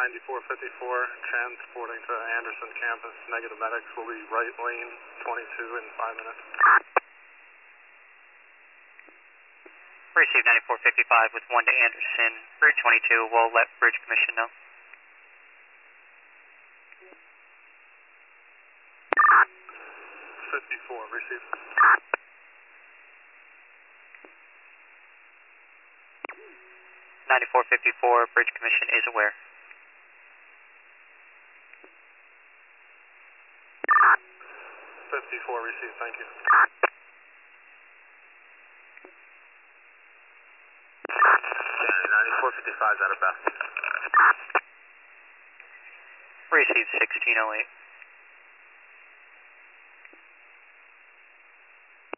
9454, transporting to Anderson campus. Negative medics will be right lane 22 in 5 minutes. Receive 9455 with 1 to Anderson, Route 22. We'll let Bridge Commission know. 54, receive. 9454, Bridge Commission is aware. 54, receive, thank you. 9455 is out of bounds. Receive 1608.